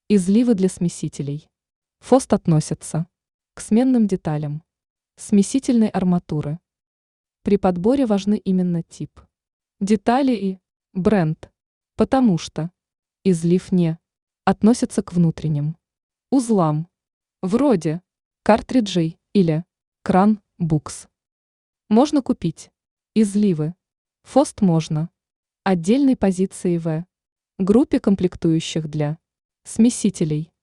Изливы для смесителей. ФОСТ относится к сменным деталям смесительной арматуры. При подборе важны именно тип детали и бренд, потому что излив не относится к внутренним узлам, вроде картриджей или кран-букс. Можно купить изливы. ФОСТ можно отдельной позиции в группе комплектующих для смесителей.